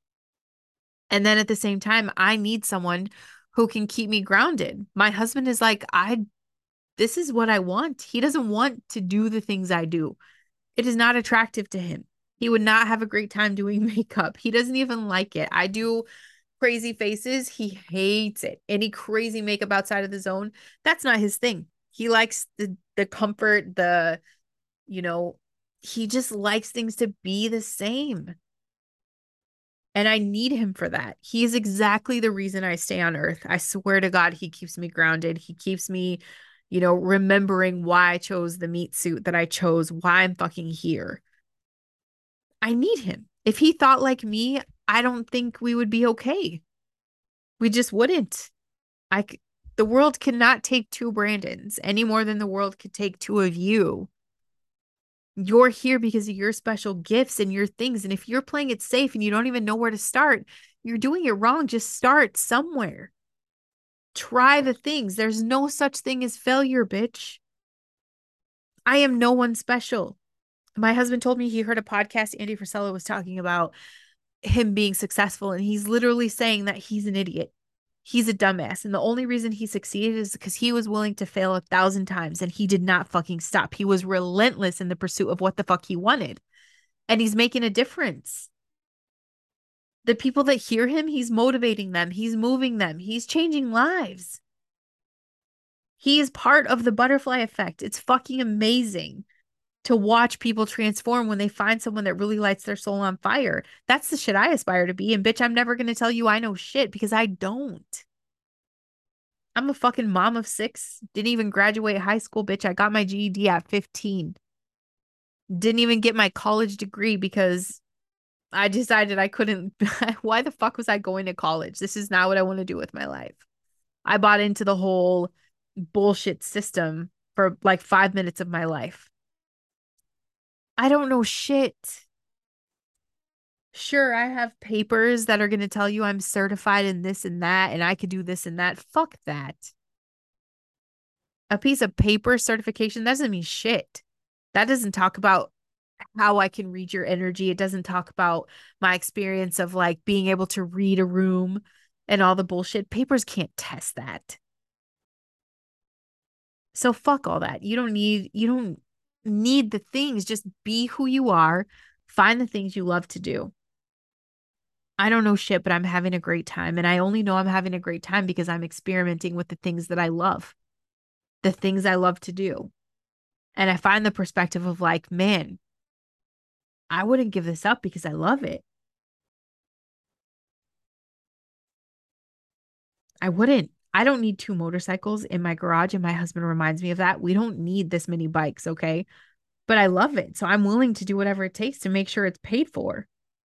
And then at the same time, I need someone who can keep me grounded. My husband is like, I, this is what I want. He doesn't want to do the things I do. It is not attractive to him. He would not have a great time doing makeup. He doesn't even like it. I do crazy faces. He hates it. Any crazy makeup outside of the zone, that's not his thing. He likes the the comfort, the, you know, he just likes things to be the same. And I need him for that. He is exactly the reason I stay on earth. I swear to God, he keeps me grounded. He keeps me, you know, remembering why I chose the meat suit that I chose, why I'm fucking here. I need him. If he thought like me, I don't think we would be okay. We just wouldn't. I, c- the world cannot take two Brandons any more than the world could take two of you. You're here because of your special gifts and your things. And if you're playing it safe and you don't even know where to start, you're doing it wrong. Just start somewhere. Try the things. There's no such thing as failure, bitch. I am no one special. My husband told me he heard a podcast Andy Frisella was talking about him being successful, and he's literally saying that he's an idiot. He's a dumbass. And the only reason he succeeded is because he was willing to fail a thousand times and he did not fucking stop. He was relentless in the pursuit of what the fuck he wanted. And he's making a difference. The people that hear him, he's motivating them, he's moving them, he's changing lives. He is part of the butterfly effect. It's fucking amazing to watch people transform when they find someone that really lights their soul on fire. That's the shit I aspire to be. And bitch, I'm never going to tell you I know shit because I don't. I'm a fucking mom of six. Didn't even graduate high school, bitch. I got my G E D at fifteen. Didn't even get my college degree because I decided I couldn't. Why the fuck was I going to college? This is not what I want to do with my life. I bought into the whole bullshit system for like five minutes of my life. I don't know shit. Sure, I have papers that are going to tell you I'm certified in this and that, and I could do this and that. Fuck that. A piece of paper certification doesn't mean shit. That doesn't talk about how I can read your energy. It doesn't talk about my experience of like being able to read a room and all the bullshit. Papers can't test that. So fuck all that. You don't need you don't need the things. Just be who you are. Find the things you love to do. I don't know shit, but I'm having a great time. And I only know I'm having a great time because I'm experimenting with the things that I love, the things I love to do. And I find the perspective of like, man, I wouldn't give this up because I love it. I wouldn't. I don't need two motorcycles in my garage, and my husband reminds me of that. We don't need this many bikes, okay? But I love it. So I'm willing to do whatever it takes to make sure it's paid for.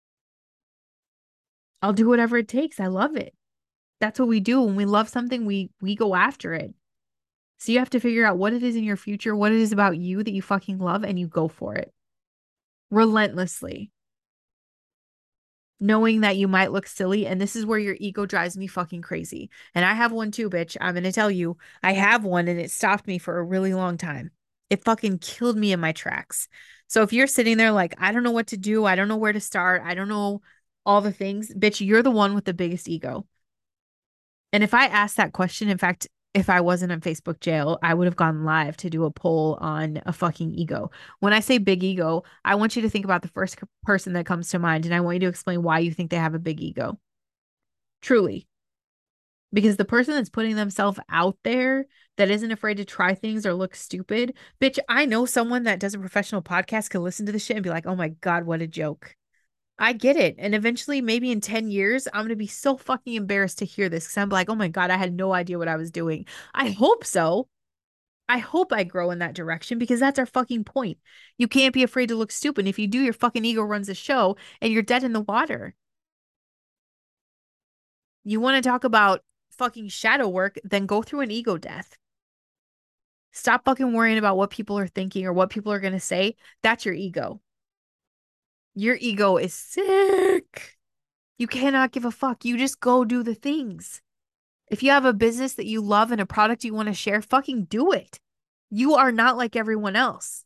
I'll do whatever it takes. I love it. That's what we do. When we love something, we we go after it. So you have to figure out what it is in your future, what it is about you that you fucking love, and you go for it relentlessly, knowing that you might look silly. And this is where your ego drives me fucking crazy. And I have one too, bitch. I'm going to tell you, I have one and it stopped me for a really long time. It fucking killed me in my tracks. So if you're sitting there like, I don't know what to do, I don't know where to start, I don't know all the things, bitch, you're the one with the biggest ego. And if I asked that question, in fact, if I wasn't in Facebook jail, I would have gone live to do a poll on a fucking ego. When I say big ego, I want you to think about the first person that comes to mind, and I want you to explain why you think they have a big ego. Truly. Because the person that's putting themselves out there that isn't afraid to try things or look stupid, bitch, I know someone that does a professional podcast can listen to this shit and be like, oh my God, what a joke. I get it. And eventually, maybe in ten years, I'm going to be so fucking embarrassed to hear this because I'm like, oh my God, I had no idea what I was doing. I hope so. I hope I grow in that direction because that's our fucking point. You can't be afraid to look stupid. If you do, your fucking ego runs the show and you're dead in the water. You want to talk about fucking shadow work, then go through an ego death. Stop fucking worrying about what people are thinking or what people are going to say. That's your ego. Your ego is sick. You cannot give a fuck. You just go do the things. If you have a business that you love and a product you want to share, fucking do it. You are not like everyone else.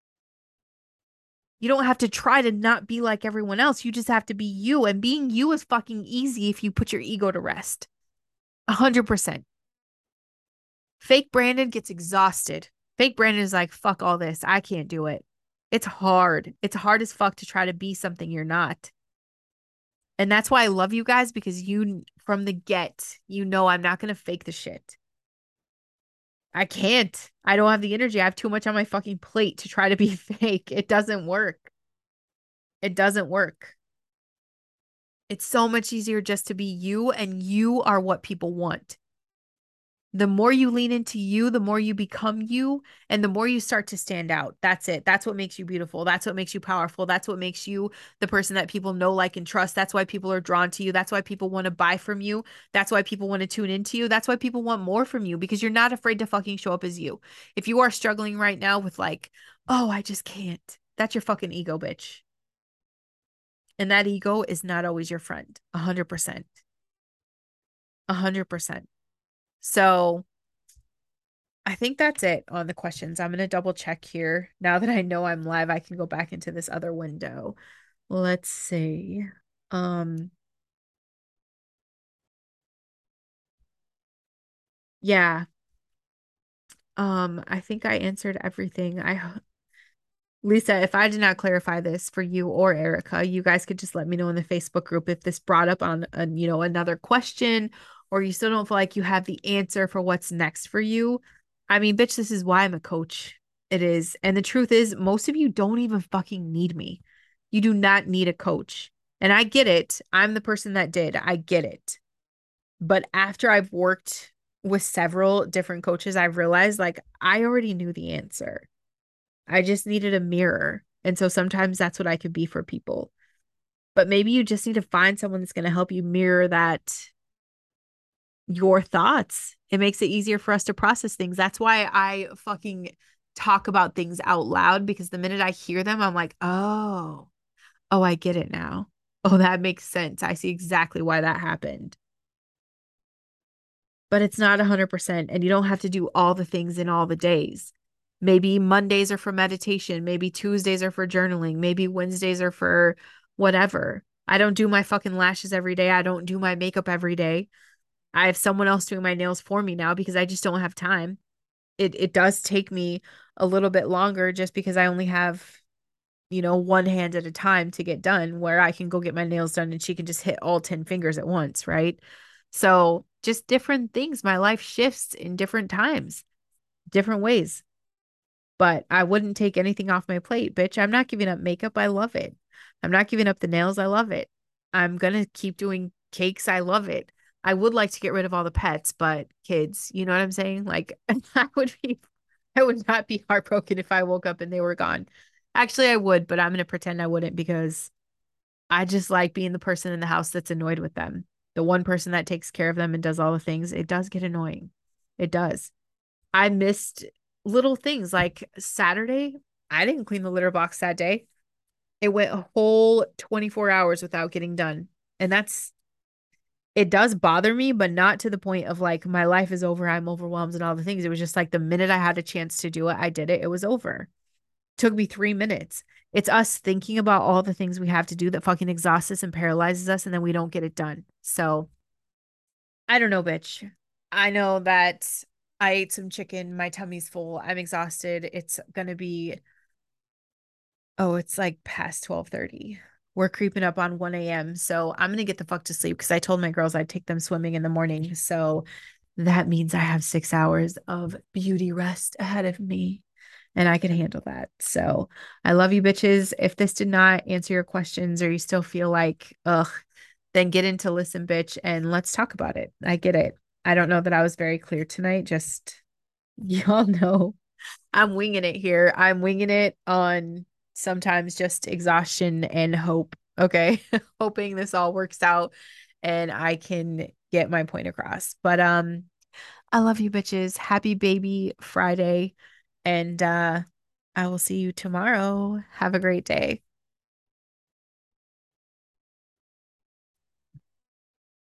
You don't have to try to not be like everyone else. You just have to be you. And being you is fucking easy if you put your ego to rest. A hundred percent. Fake Brandon gets exhausted. Fake Brandon is like, fuck all this. I can't do it. It's hard. It's hard as fuck to try to be something you're not. And that's why I love you guys, because you, from the get, you know I'm not going to fake the shit. I can't. I don't have the energy. I have too much on my fucking plate to try to be fake. It doesn't work. It doesn't work. It's so much easier just to be you, and you are what people want. The more you lean into you, the more you become you, and the more you start to stand out. That's it. That's what makes you beautiful. That's what makes you powerful. That's what makes you the person that people know, like, and trust. That's why people are drawn to you. That's why people want to buy from you. That's why people want to tune into you. That's why people want more from you, because you're not afraid to fucking show up as you. If you are struggling right now with like, oh, I just can't, that's your fucking ego, bitch. And that ego is not always your friend. A hundred percent. A hundred percent. So I think that's it on the questions. I'm going to double check here. Now that I know I'm live, I can go back into this other window. Let's see. Um, yeah. Um, I think I answered everything. I Lisa, if I did not clarify this for you or Erica, you guys could just let me know in the Facebook group if this brought up on a, you know, another question, or you still don't feel like you have the answer for what's next for you. I mean, bitch, this is why I'm a coach. It is. And the truth is, most of you don't even fucking need me. You do not need a coach. And I get it. I'm the person that did. I get it. But after I've worked with several different coaches, I've realized like I already knew the answer. I just needed a mirror. And so sometimes that's what I could be for people. But maybe you just need to find someone that's going to help you mirror that, your thoughts. It makes it easier for us to process things. That's why I fucking talk about things out loud, because the minute I hear them, I'm like, oh, oh, I get it now. Oh, that makes sense. I see exactly why that happened. But it's not one hundred percent, and you don't have to do all the things in all the days. Maybe Mondays are for meditation. Maybe Tuesdays are for journaling. Maybe Wednesdays are for whatever. I don't do my fucking lashes every day. I don't do my makeup every day. I have someone else doing my nails for me now because I just don't have time. It it does take me a little bit longer just because I only have, you know, one hand at a time to get done, where I can go get my nails done and she can just hit all ten fingers at once, right? So just different things. My life shifts in different times, different ways. But I wouldn't take anything off my plate, bitch. I'm not giving up makeup. I love it. I'm not giving up the nails. I love it. I'm gonna keep doing cakes. I love it. I would like to get rid of all the pets, but kids, you know what I'm saying? Like I would be I would not be heartbroken if I woke up and they were gone. Actually, I would, but I'm gonna pretend I wouldn't because I just like being the person in the house that's annoyed with them. The one person that takes care of them and does all the things. It does get annoying. It does. I missed little things like Saturday. I didn't clean the litter box that day. It went a whole twenty-four hours without getting done. And that's, it does bother me, but not to the point of like my life is over, I'm overwhelmed and all the things. It was just like the minute I had a chance to do it, I did it. It was over. Took me three minutes. It's us thinking about all the things we have to do that fucking exhausts us and paralyzes us, and then we don't get it done. So I don't know, bitch. I know that I ate some chicken. My tummy's full. I'm exhausted. It's gonna be, oh, it's like past twelve thirty. We're creeping up on one a m. So I'm gonna get the fuck to sleep because I told my girls I'd take them swimming in the morning. So that means I have six hours of beauty rest ahead of me and I can handle that. So I love you, bitches. If this did not answer your questions or you still feel like, ugh, then get into listen, bitch, and let's talk about it. I get it. I don't know that I was very clear tonight. Just y'all know I'm winging it here. I'm winging it on sometimes just exhaustion and hope. Okay. Hoping this all works out and I can get my point across. But um I love you bitches. Happy baby Friday. And uh I will see you tomorrow. Have a great day.